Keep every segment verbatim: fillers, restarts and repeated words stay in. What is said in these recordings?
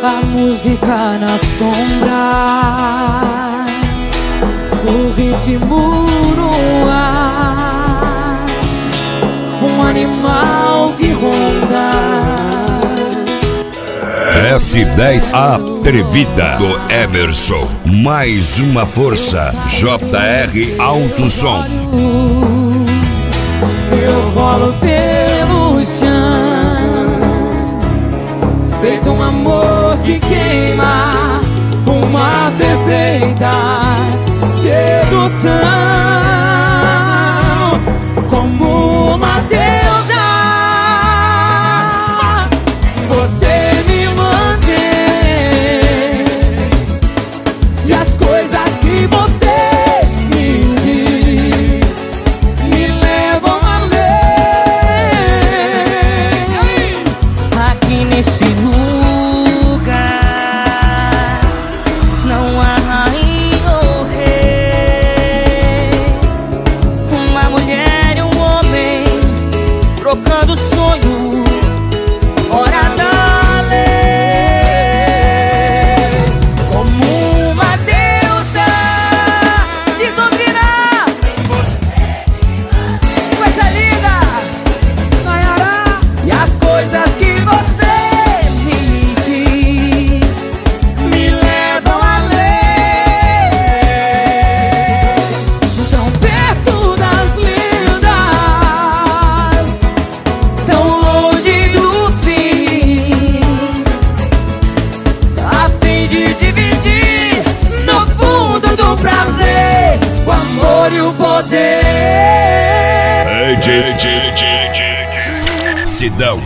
a música na sombra, o ritmo no ar, um animal que ronda. S dez Atrevida do Emerson. Mais uma força. J R Alto Som. Eu rolo pelo chão, feito um amor que queima, uma perfeita sedução, como uma deusa. Você me mantém, e as coisas que você me diz me levam além. Aqui nesse lugar não há rainha ou rei, uma mulher e um homem trocando sonhos fora da lei, como uma deusa desdobrinar. Coisa linda, Nayara, e as coisas que você me diz me levam além. tão perto das lendas, Tão longe do fim, a fim de dividir no fundo do prazer o amor e o poder. Sidão.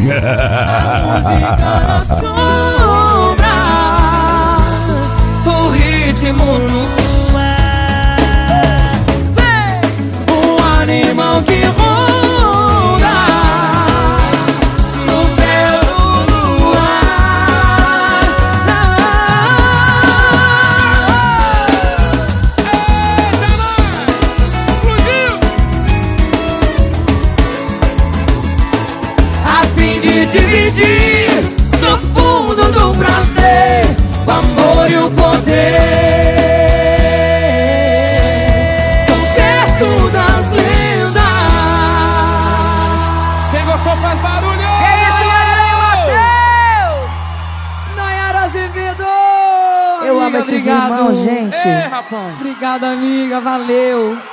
na sombra, O ritmo no ar, um animal que ronda no véu do luar. A fim de dividir no fundo do prazer o amor e o poder. tão perto das lendas. Quem gostou faz barulho! É isso, Nayara e Matheus! Nayara Azevedo. Eu amo Amiga, esses obrigado. irmãos, gente. Ei, rapaz! Obrigada, amiga, valeu.